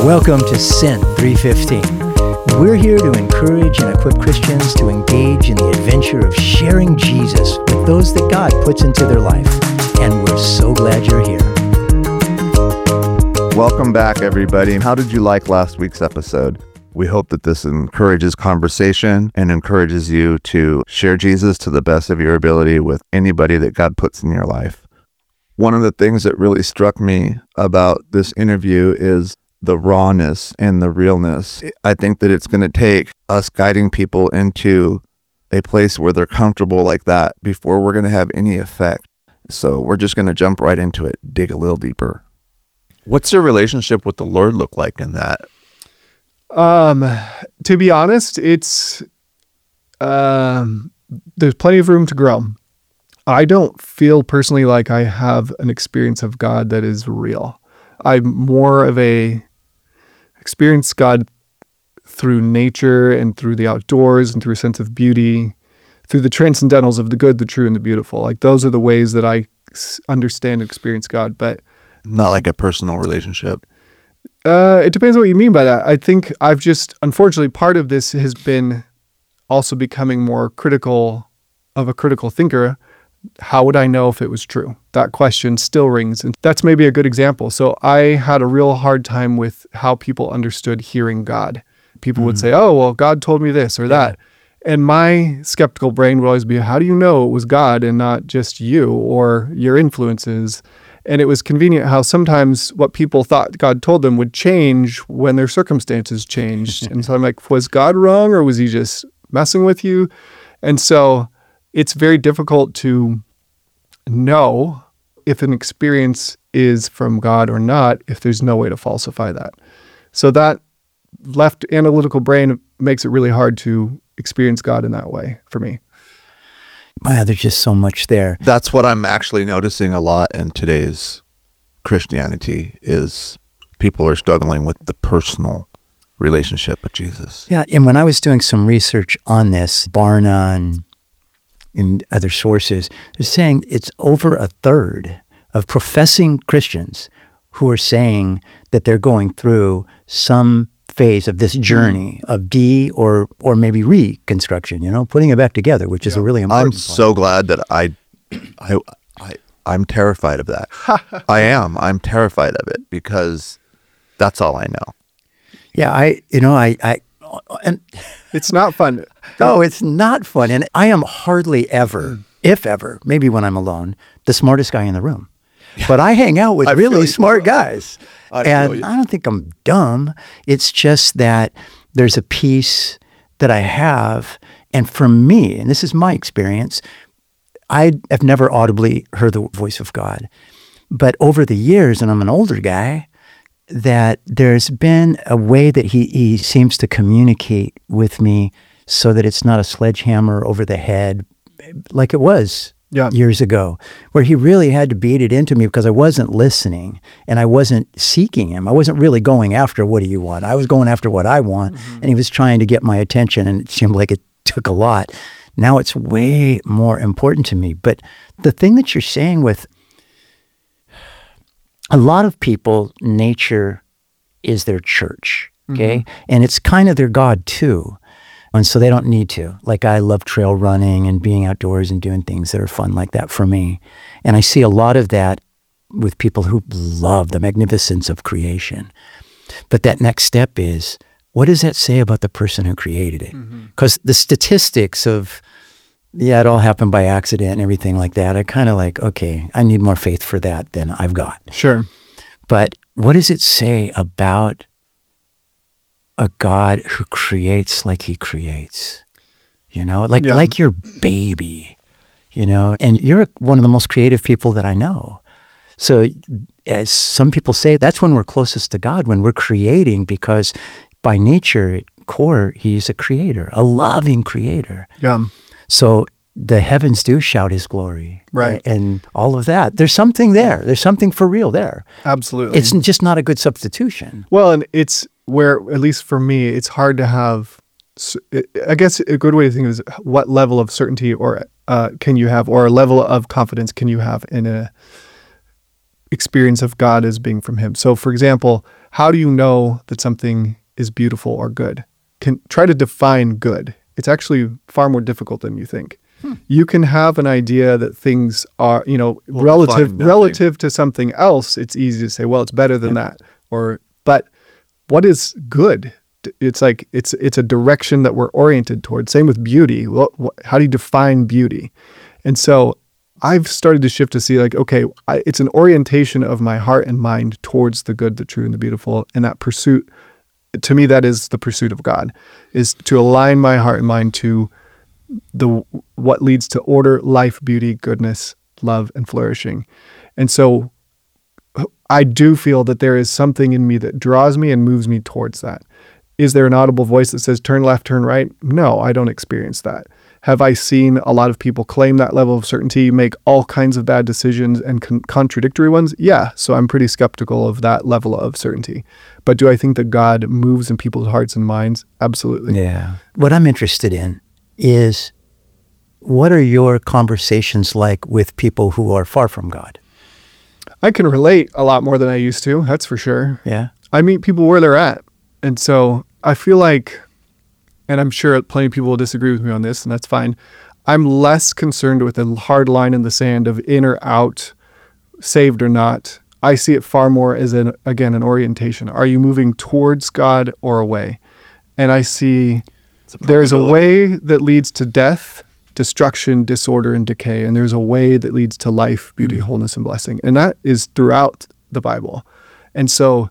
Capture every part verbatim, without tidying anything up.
Welcome to Sin three fifteen. We're here to encourage and equip Christians to engage in the adventure of sharing Jesus with those that God puts into their life. And we're so glad you're here. Welcome back, everybody. How did you like last week's episode? We hope that this encourages conversation and encourages you to share Jesus to the best of your ability with anybody that God puts in your life. One of the things that really struck me about this interview is the rawness and the realness. I think that it's going to take us guiding people into a place where they're comfortable like that before we're going to have any effect. So we're just going to jump right into it, dig a little deeper. What's your relationship with the Lord look like in that? Um, to be honest, it's, um, there's plenty of room to grow. I don't feel personally like I have an experience of God that is real. I'm more of a experience God through nature and through the outdoors and through a sense of beauty, through the transcendentals of the good, the true, and the beautiful. Like those are the ways that I understand and experience God, but not like a personal relationship. Uh, it depends on what you mean by that. I think I've just, unfortunately, part of this has been also becoming more critical of a critical thinker. How would I know if it was true? That question still rings. And that's maybe a good example. So I had a real hard time with how people understood hearing God. People mm-hmm. would say, oh, well, God told me this or that. Yeah. And my skeptical brain would always be, how do you know it was God and not just you or your influences? And it was convenient how sometimes what people thought God told them would change when their circumstances changed. And so I'm like, was God wrong or was he just messing with you? And so it's very difficult to know if an experience is from God or not if there's no way to falsify that. So that left analytical brain makes it really hard to experience God in that way for me. Wow, there's just so much there. That's what I'm actually noticing a lot in today's Christianity is people are struggling with the personal relationship with Jesus. Yeah, and when I was doing some research on this, Barna and in other sources, they're saying it's over a third of professing Christians who are saying that they're going through some phase of this journey of de or or maybe reconstruction, you know, putting it back together, which is yeah. a really important I'm point. So glad that I, I, I, I'm terrified of that. I am. I'm terrified of it because that's all I know. Yeah, I, you know, I, I, and it's not fun. No, it's not fun. And I am hardly ever, if ever, maybe when I'm alone, the smartest guy in the room. But I hang out with really smart guys. I and I don't think I'm dumb. It's just that there's a piece that I have. And for me, and this is my experience, I have never audibly heard the voice of God. But over the years, and I'm an older guy, that there's been a way that he, he seems to communicate with me so that it's not a sledgehammer over the head like it was yeah. years ago, where he really had to beat it into me because I wasn't listening and I wasn't seeking him. I wasn't really going after what do you want. I was going after what I want, mm-hmm. and he was trying to get my attention, and it seemed like it took a lot. Now it's way more important to me. But the thing that you're saying with a lot of people, nature is their church, okay? Mm-hmm. And it's kind of their God too. And so they don't need to. Like I love trail running and being outdoors and doing things that are fun like that for me. And I see a lot of that with people who love the magnificence of creation. But that next step is, what does that say about the person who created it? Because mm-hmm. the statistics of, yeah, it all happened by accident and everything like that, I kind of like, okay, I need more faith for that than I've got. Sure. But what does it say about a God who creates like he creates, you know, like yeah. like your baby, you know, and you're one of the most creative people that I know. So as some people say, that's when we're closest to God, when we're creating, because by nature, core, he's a creator, a loving creator. Yeah. So the heavens do shout his glory. Right. And all of that. There's something there. There's something for real there. Absolutely. It's just not a good substitution. Well, and it's where, at least for me, it's hard to have, I guess a good way to think of it is what level of certainty or uh, can you have, or a level of confidence can you have in a experience of God as being from him. So for example, how do you know that something is beautiful or good? Can try to define good. It's actually far more difficult than you think. Hmm. You can have an idea that things are, you know, well, relative relative to something else. It's easy to say, well, it's better than yeah. that. Or, but what is good? It's like it's it's a direction that we're oriented towards. Same with beauty. Well, how do you define beauty? And so I've started to shift to see like, okay, I, it's an orientation of my heart and mind towards the good, the true, and the beautiful. And that pursuit, to me, that is the pursuit of God, is to align my heart and mind to the what leads to order, life, beauty, goodness, love, and flourishing. And so I do feel that there is something in me that draws me and moves me towards that. Is there an audible voice that says, turn left, turn right? No, I don't experience that. Have I seen a lot of people claim that level of certainty, make all kinds of bad decisions and con- contradictory ones? Yeah, so I'm pretty skeptical of that level of certainty. But do I think that God moves in people's hearts and minds? Absolutely. Yeah. What I'm interested in is, what are your conversations like with people who are far from God? I can relate a lot more than I used to, that's for sure. Yeah. I meet people where they're at. And so I feel like, and I'm sure plenty of people will disagree with me on this, and that's fine, I'm less concerned with a hard line in the sand of in or out, saved or not. I see it far more as, an again, an orientation. Are you moving towards God or away? And I see there's a way that leads to death, destruction, disorder, and decay, and there's a way that leads to life, beauty, mm-hmm. wholeness, and blessing. And that is throughout the Bible. And so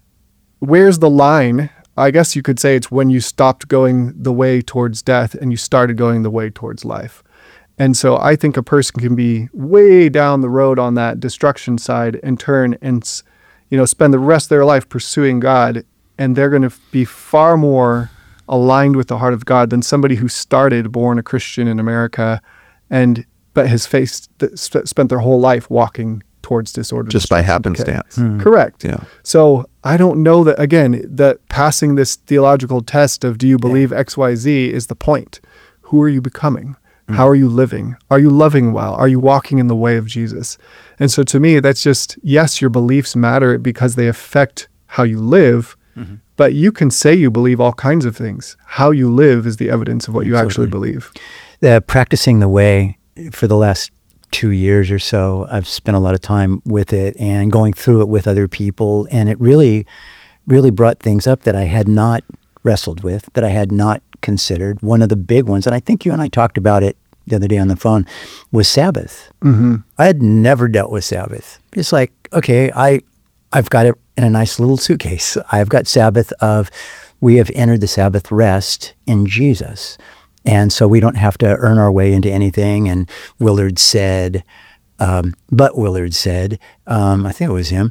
where's the line? I guess you could say it's when you stopped going the way towards death and you started going the way towards life. And so I think a person can be way down the road on that destruction side and turn and, you know, spend the rest of their life pursuing God, and they're going to be far more aligned with the heart of God than somebody who started born a Christian in America and but has faced spent their whole life walking towards disorder just by happenstance. Hmm. Correct. Yeah. So I don't know that, again, that passing this theological test of do you believe yeah. X Y Z is the point. Who are you becoming? Mm. How are you living? Are you loving well? Are you walking in the way of Jesus? And so to me, that's just, yes, your beliefs matter because they affect how you live, mm-hmm. but you can say you believe all kinds of things. How you live is the evidence of what you Absolutely. Actually believe. The practicing the way for the last two years or so, I've spent a lot of time with it and going through it with other people. And it really, really brought things up that I had not wrestled with, that I had not considered. One of the big ones, and I think you and I talked about it the other day on the phone, was Sabbath. Mm-hmm. I had never dealt with Sabbath. It's like, okay, I, I've got it in a nice little suitcase. I've got Sabbath of, we have entered the Sabbath rest in Jesus. And so we don't have to earn our way into anything. And Willard said, um, but Willard said, um, I think it was him,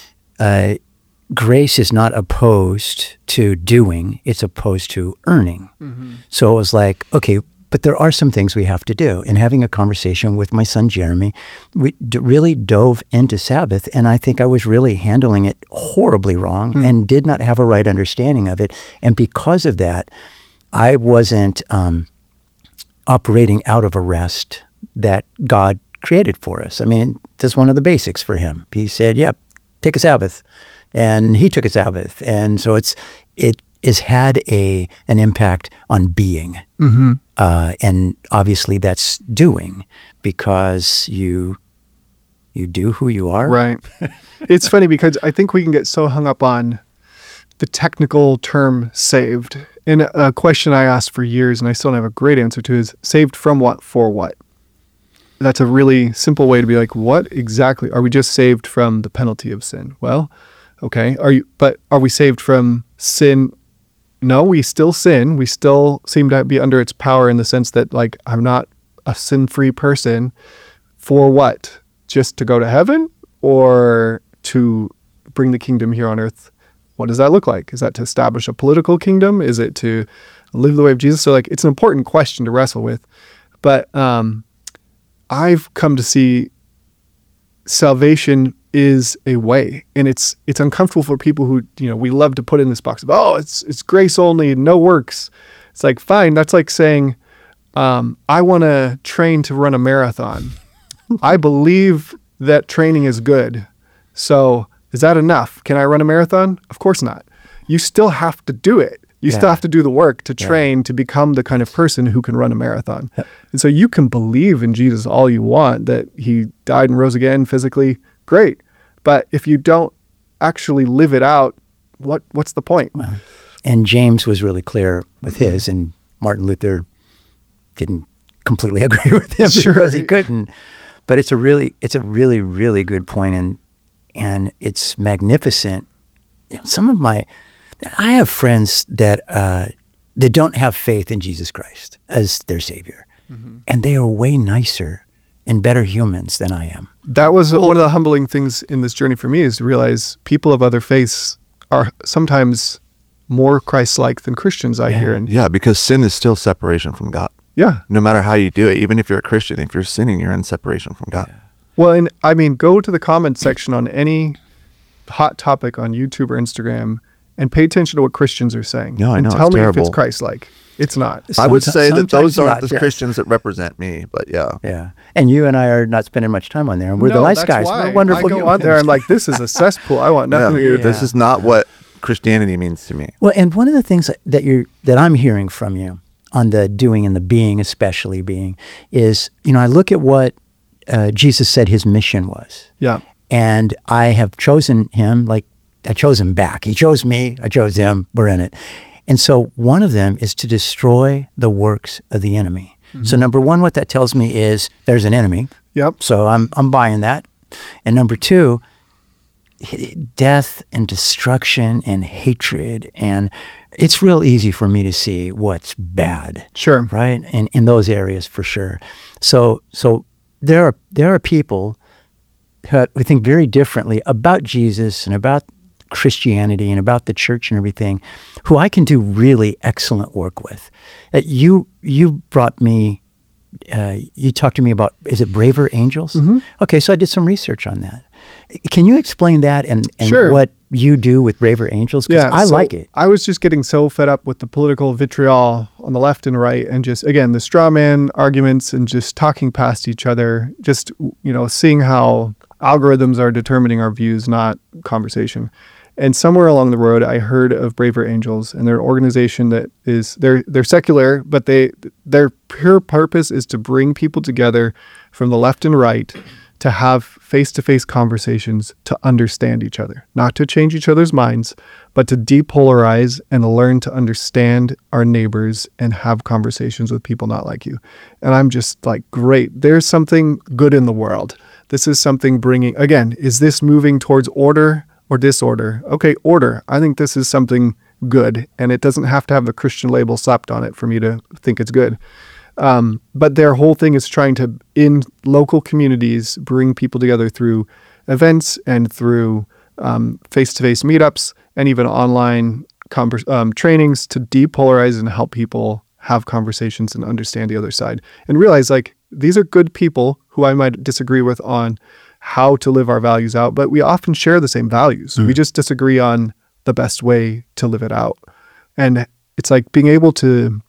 uh, grace is not opposed to doing, it's opposed to earning. Mm-hmm. So it was like, okay, but there are some things we have to do. And having a conversation with my son, Jeremy, we d- really dove into Sabbath. And I think I was really handling it horribly wrong mm-hmm. and did not have a right understanding of it. And because of that, I wasn't um, operating out of a rest that God created for us. I mean, that's one of the basics for him. He said, yeah, take a Sabbath. And he took a Sabbath. And so it's it has had a an impact on being. Mm-hmm. Uh, and obviously that's doing, because you you do who you are. Right. It's funny because I think we can get so hung up on the technical term saved. And a question I asked for years, and I still don't have a great answer to, is saved from what, for what? That's a really simple way to be like, what exactly? Are we just saved from the penalty of sin? Well, okay. Are you? But are we saved from sin? No, we still sin. We still seem to be under its power in the sense that, like, I'm not a sin-free person. For what? Just to go to heaven, or to bring the kingdom here on earth? What does that look like? Is that to establish a political kingdom? Is it to live the way of Jesus? So like, it's an important question to wrestle with. But um, I've come to see salvation is a way, and it's it's uncomfortable for people who, you know, we love to put in this box of, oh, it's it's grace only, no works. It's like, fine. That's like saying, um, I want to train to run a marathon. I believe that training is good. So is that enough? Can I run a marathon? Of course not. You still have to do it. You yeah. still have to do the work to train yeah. to become the kind of person who can run a marathon. Yep. And so you can believe in Jesus all you want, that he died and rose again physically, great. But if you don't actually live it out, what what's the point? Well, and James was really clear with his, and Martin Luther didn't completely agree with him sure. because he couldn't. But it's a really, it's a really, really good point, and and it's magnificent. You know, some of my, I have friends that uh, that don't have faith in Jesus Christ as their Savior, mm-hmm. and they are way nicer and better humans than I am. That was well, one of the humbling things in this journey for me, is to realize people of other faiths are sometimes more Christ-like than Christians, I yeah. hear. And yeah, because sin is still separation from God. Yeah. No matter how you do it, even if you're a Christian, if you're sinning, you're in separation from God. Yeah. Well, and I mean, go to the comment section on any hot topic on YouTube or Instagram and pay attention to what Christians are saying. No, I know. And tell it's me terrible. if it's Christ-like. It's not. I would say that those aren't not, the yes. Christians that represent me, but yeah. Yeah. And you and I are not spending much time on there. And we're no, the nice that's guys. Why. We're wonderful I go humans. on there, I'm like, this is a cesspool. I want nothing yeah. to do with This this. is not what Christianity means to me. Well, and one of the things that you're that I'm hearing from you on the doing and the being, especially being, is, you know, I look at what uh, Jesus said his mission was. Yeah. And I have chosen him, like I chose him back. He chose me, I chose him, we're in it. And so one of them is to destroy the works of the enemy. Mm-hmm. So number one, what that tells me is there's an enemy. Yep. So I'm I'm buying that. And number two, death and destruction and hatred, and it's real easy for me to see what's bad. Sure. Right? And in those areas for sure. So so there are there are people who think very differently about Jesus and about Christianity and about the church and everything, who I can do really excellent work with. Uh, you you brought me, uh, you talked to me about, is it Braver Angels? Mm-hmm. Okay, so I did some research on that. Can you explain that and, and sure. what you do with Braver Angels? Because yeah, I so like it. I was just getting so fed up with the political vitriol on the left and right, and just, again, the straw man arguments and just talking past each other, just, you know, seeing how algorithms are determining our views, not conversation. And somewhere along the road, I heard of Braver Angels, and they're an organization that is, they're they're secular, but they their pure purpose is to bring people together from the left and right to have face-to-face conversations to understand each other, not to change each other's minds, but to depolarize and learn to understand our neighbors and have conversations with people not like you. And I'm just like, great, there's something good in the world. This is something bringing, again, is this moving towards order or disorder? Okay, order. I think this is something good, and it doesn't have to have the Christian label slapped on it for me to think it's good. Um, but their whole thing is trying to, in local communities, bring people together through events and through um, face-to-face meetups and even online conver- um, trainings to depolarize and help people have conversations and understand the other side and realize, like, these are good people who I might disagree with on how to live our values out, but we often share the same values. Mm. We just disagree on the best way to live it out. And it's like being able to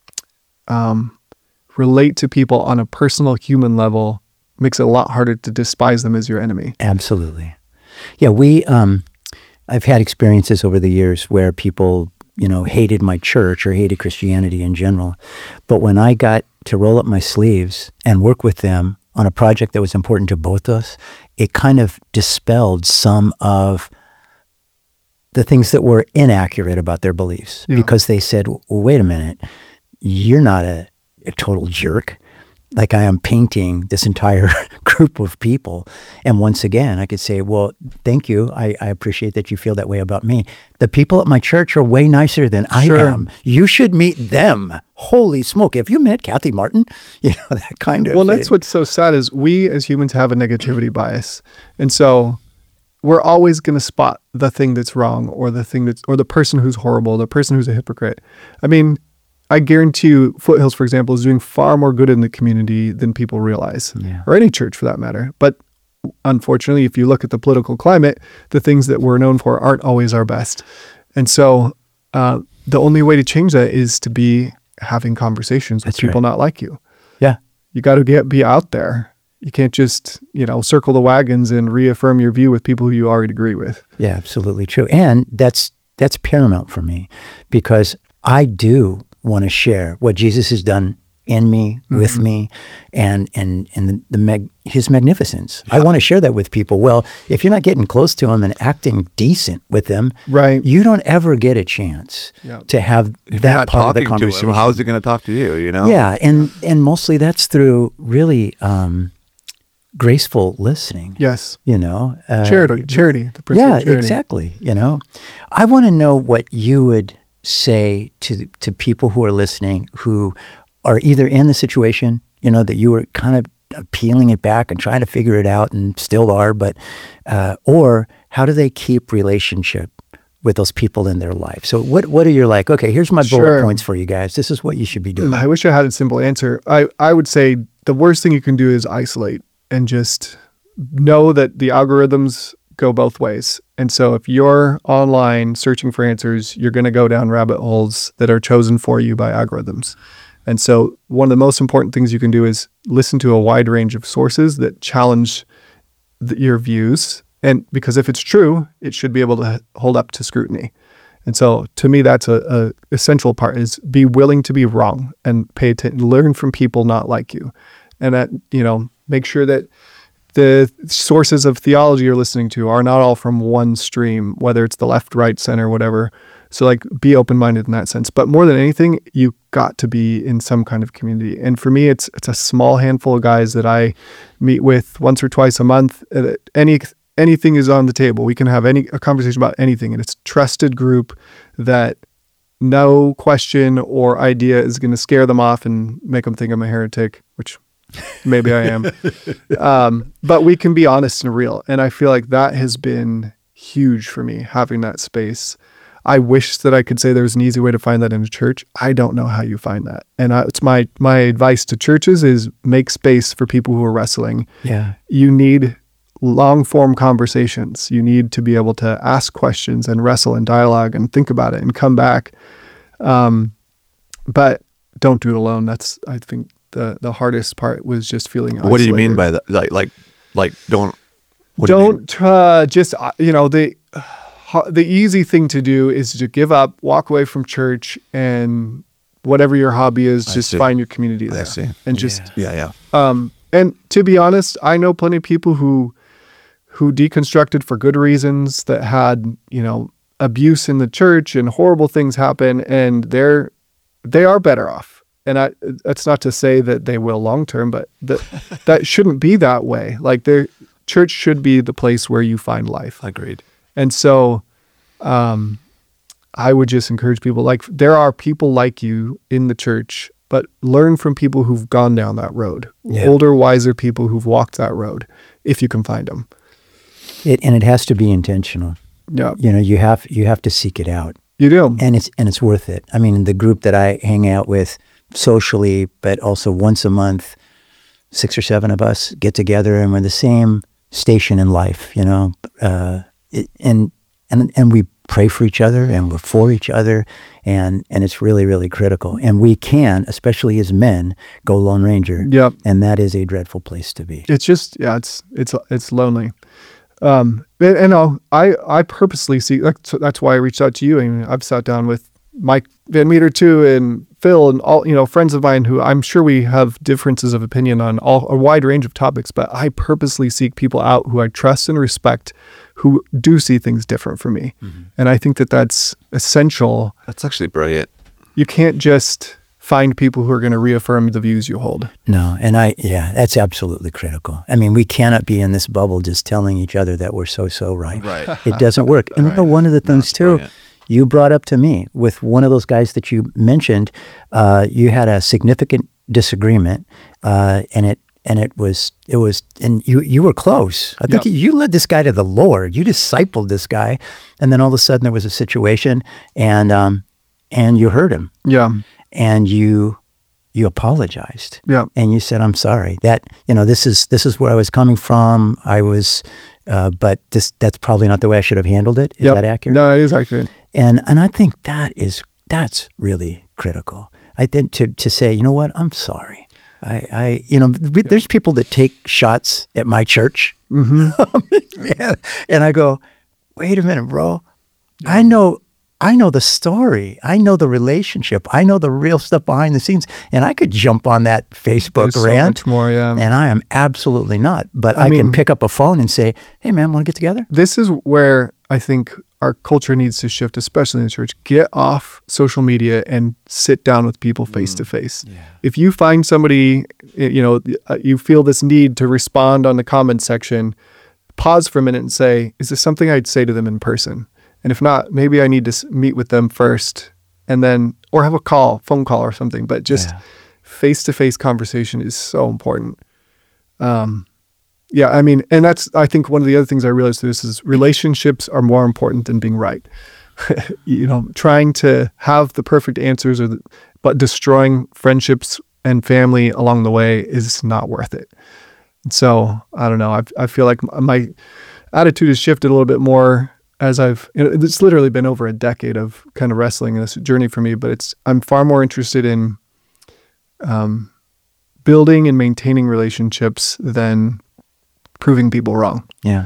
um, relate to people on a personal human level makes it a lot harder to despise them as your enemy. Absolutely. Yeah, we, um, I've had experiences over the years where people, you know, hated my church or hated Christianity in general. But when I got to roll up my sleeves and work with them on a project that was important to both of us, it kind of dispelled some of the things that were inaccurate about their beliefs. Yeah. Because they said, well, wait a minute, you're not a, a total jerk. Like, I am painting this entire group of people. And once again, I could say, well, thank you. I, I appreciate that you feel that way about me. The people at my church are way nicer than I sure. am. You should meet them. Holy smoke. Have you met Kathy Martin? You know, that kind of Well, thing. That's what's so sad is we as humans have a negativity bias. And so we're always going to spot the thing that's wrong or the thing that's, or the person who's horrible, the person who's a hypocrite. I mean, I guarantee you Foothills, for example, is doing far more good in the community than people realize, yeah. or any church for that matter. But unfortunately, if you look at the political climate, the things that we're known for aren't always our best. And so uh, the only way to change that is to be having conversations with That's people right. not like you. Yeah. You got to get be out there You can't just, you know, circle the wagons and reaffirm your view with people who you already agree with. Yeah, absolutely true. And that's that's paramount for me, because I do want to share what Jesus has done in me, mm-hmm. with me, and and and the, the mag, his magnificence. Yeah. I want to share that with people. Well, if you're not getting close to him and acting decent with them, right, you don't ever get a chance yeah. to have if that you're not part of the talking conversation. To him, how is he going to talk to you? You know? Yeah, and and mostly that's through really um, graceful listening. Yes, you know, uh, charity, charity. The yeah, of charity. Exactly. You know, I want to know what you would say to to people who are listening who are either in the situation, you know, that you were kind of peeling it back and trying to figure it out and still are, but, uh, or how do they keep relationship with those people in their life? So what what are your like, okay, here's my bullet sure. points for you guys. This is what you should be doing. I wish I had a simple answer. I, I would say the worst thing you can do is isolate and just know that the algorithms go both ways. And so if you're online searching for answers, you're going to go down rabbit holes that are chosen for you by algorithms. And so one of the most important things you can do is listen to a wide range of sources that challenge the, your views. And because if it's true, it should be able to hold up to scrutiny. And so to me, that's a, a essential part, is be willing to be wrong and pay attention, learn from people not like you. And that, you know, make sure that the sources of theology you're listening to are not all from one stream, whether it's the left, right, center, whatever. So like be open-minded in that sense. But more than anything, you got to be in some kind of community. And for me, it's it's a small handful of guys that I meet with once or twice a month. Any anything is on the table. We can have any a conversation about anything. And it's a trusted group that no question or idea is going to scare them off and make them think I'm a heretic, which maybe I am. Um, but we can be honest and real. And I feel like that has been huge for me, having that space. I wish that I could say there's an easy way to find that in a church. I don't know how you find that. And I, it's my my advice to churches is make space for people who are wrestling. Yeah. You need long form conversations. You need to be able to ask questions and wrestle and dialogue and think about it and come back. Um, but don't do it alone. That's, I think, the the hardest part was just feeling isolated. What do you mean by that? Like, like, like don't, what don't do you uh, just, uh, you know, the, uh, the easy thing to do is to give up, walk away from church, and whatever your hobby is, I just see. find your community there. I see. And just, yeah, yeah. Um, and to be honest, I know plenty of people who, who deconstructed for good reasons, that had, you know, abuse in the church and horrible things happen, and they're, they are better off. And I, that's not to say that they will long term, but that that shouldn't be that way. Like, their church should be the place where you find life. Agreed. And so, um, I would just encourage people, like, there are people like you in the church, but learn from people who've gone down that road. Yeah. Older, wiser people who've walked that road, if you can find them. It, and it has to be intentional. Yeah. You know, you have you have to seek it out. You do. And it's and it's worth it. I mean, the group that I hang out with socially, but also once a month, six or seven of us get together, and we're the same station in life, you know, uh, it, and and and we pray for each other, and we're for each other, and and it's really, really critical. And we can, especially as men, go Lone Ranger. Yep. And that is a dreadful place to be. It's just, yeah, it's it's it's lonely. Um, and, and I'll, I I purposely see, that's, that's why I reached out to you. I mean, I've sat down with Mike Van Meter too, and Phil, and all, you know, friends of mine who I'm sure we have differences of opinion on all a wide range of topics, but I purposely seek people out who I trust and respect, who do see things different from me. Mm-hmm. And I think that that's essential. That's actually brilliant. You can't just find people who are going to reaffirm the views you hold. No, and I, yeah, that's absolutely critical. I mean, we cannot be in this bubble just telling each other that we're so, so right. Right. It doesn't work. And right. one of the things That's too, brilliant. You brought up to me with one of those guys that you mentioned, uh, you had a significant disagreement, uh, and it and it was it was and you you were close. I think yep. you, you led this guy to the Lord. You discipled this guy, and then all of a sudden there was a situation, and um, and you hurt him. Yeah, and you you apologized. Yeah, and you said, "I'm sorry. That you know this is this is where I was coming from. I was." Uh, but this that's probably not the way I should have handled it. Is yep. that accurate? No, it is accurate. And and I think that is that's really critical. I think to to say, you know what, I'm sorry. I, I you know, there's people that take shots at my church. Mm-hmm. and, and I go, wait a minute, bro. Yeah. I know I know the story. I know the relationship. I know the real stuff behind the scenes. And I could jump on that Facebook There's rant. So much more, yeah. And I am absolutely not. But I, I mean, can pick up a phone and say, hey, man, want to get together? This is where I think our culture needs to shift, especially in the church. Get off social media and sit down with people face to face. If you find somebody, you know, you feel this need to respond on the comment section, pause for a minute and say, is this something I'd say to them in person? And if not, maybe I need to meet with them first and then, or have a call, phone call or something. But just yeah. face-to-face conversation is so important. Um, yeah, I mean, and that's, I think one of the other things I realized through this is relationships are more important than being right. You know, trying to have the perfect answers, or the, but destroying friendships and family along the way is not worth it. And so, I don't know, I, I feel like my attitude has shifted a little bit more as I've, you know, it's literally been over a decade of kind of wrestling in this journey for me, but it's, I'm far more interested in um, building and maintaining relationships than proving people wrong. Yeah.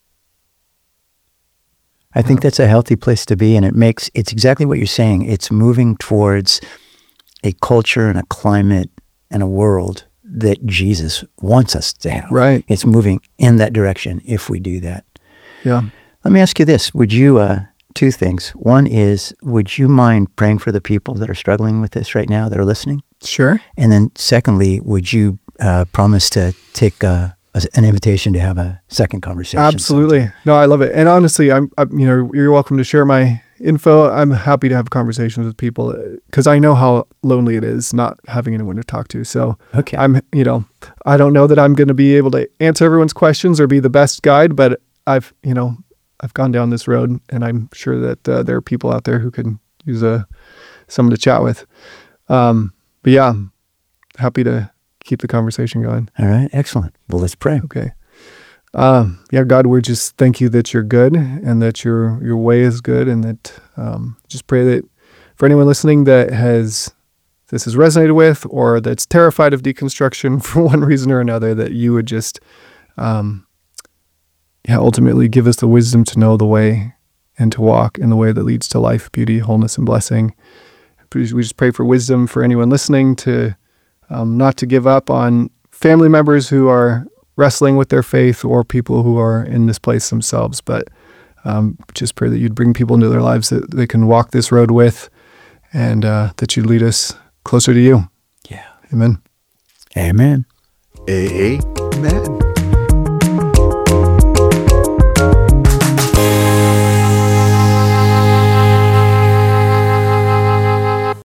I think yeah. that's a healthy place to be. And it makes, it's exactly what you're saying. It's moving towards a culture and a climate and a world that Jesus wants us to have. Right. It's moving in that direction if we do that. Yeah. Let me ask you this. Would you, uh, two things. One is, would you mind praying for the people that are struggling with this right now that are listening? Sure. And then secondly, would you uh, promise to take uh, an invitation to have a second conversation? Absolutely. Sometime? No, I love it. And honestly, I'm, I'm, you know, you're welcome to share my info. I'm happy to have conversations with people because I know how lonely it is not having anyone to talk to. So okay. I'm, you know, I don't know that I'm going to be able to answer everyone's questions or be the best guide, but I've, you know, I've gone down this road, and I'm sure that uh, there are people out there who could use a someone to chat with. Um, but yeah, I'm happy to keep the conversation going. All right, excellent. Well, let's pray. Okay. Um, yeah, God, we just thank you that you're good and that your your way is good, and that um, just pray that for anyone listening that has this has resonated with, or that's terrified of deconstruction for one reason or another, that you would just um, yeah, ultimately give us the wisdom to know the way and to walk in the way that leads to life, beauty, wholeness, and blessing. We just pray for wisdom for anyone listening to um, not to give up on family members who are wrestling with their faith, or people who are in this place themselves, but um, just pray that you'd bring people into their lives that they can walk this road with, and uh, that you'd lead us closer to you. Yeah. Amen. Amen. Amen.